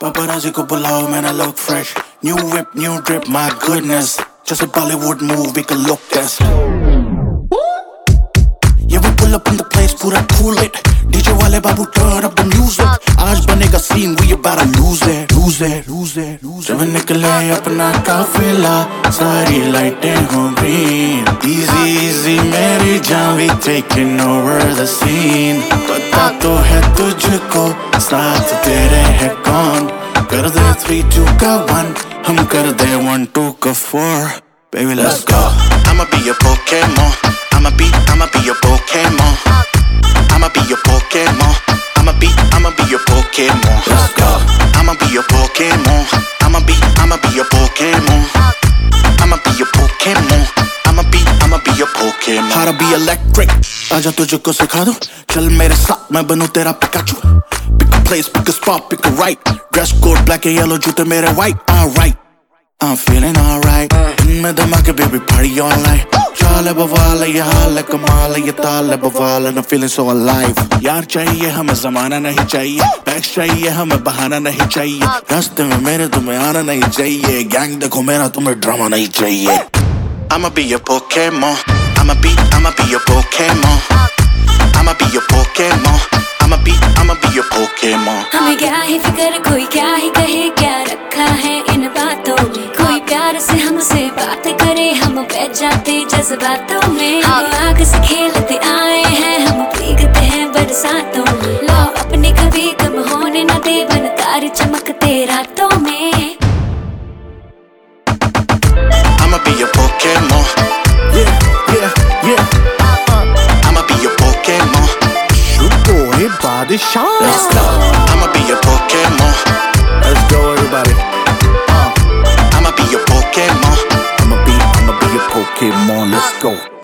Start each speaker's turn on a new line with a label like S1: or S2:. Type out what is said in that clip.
S1: Paparazzi ko bulao, man, I look fresh. New whip, new drip, my goodness. Just a Bollywood movie, can look test. Yeah, we pull up in the place, pura cool it. DJ wale babu, turn up the music. Aaj banega scene, we about to lose it, lose it, lose it, lose it. Jab nikle apna kafila, sari lighten ho green. Easy, easy, meri jaan, we taking over the scene. Pata to hai tujhko, saath tere hai kaun. Kar de 3, 2 ka 1, hum kar de 1, 2 ka 4. Baby, let's go. I'ma be your Pokemon. I'ma be your Pokemon. I'ma be your Pokemon. I'ma be your Pokemon. Let's go. I'ma be your Pokemon. I'ma be your Pokemon. I'ma be your Pokemon. I'ma be your Pokemon. How to be electric? आजा तुझको सिखा दूं. चल मेरे साथ मैं बनूं तेरा Pikachu. Pick a place, pick a spot, pick a right. Dress code black and yellow, जूते मेरे white. Alright, I'm feeling alright. मैं धमाके baby party all night. चाल है बवाल है ये हाल है कमाल है ये ताल है बवाल and I'm feeling so alive. यार चाहिए हमें ज़माना नहीं चाहिए. बैक्स चाहिए हमें बहाना नहीं चाहिए. रास्ते में मेरे तुम्हें आना नहीं चाहिए. गैंग देखो मेरा तुम्हें ड्रामा नहीं चाहिए. I'ma be your Pokemon. I'ma be your Pokemon. I'ma be your Pokemon. I'ma be your Pokemon.
S2: हमें क्या ही फिक्र कोई क्या ही कहे क्या रखा है इन बातों में. कोई प्यार से हमसे बात करे हम बैठ जाते जज्बातों में. हम आग से खेलते आए हैं हम भीगते हैं बरसातों में. लो अपने कभी कम होने न दे बन तारे चमकते रातों में.
S1: I'ma be your Pokemon. Yeah, yeah, yeah. I'ma be your Pokemon. Boy, body shot. Let's go. I'ma be your Pokemon. Let's go, everybody. I'ma be your Pokemon. I'ma be your Pokemon. Let's go.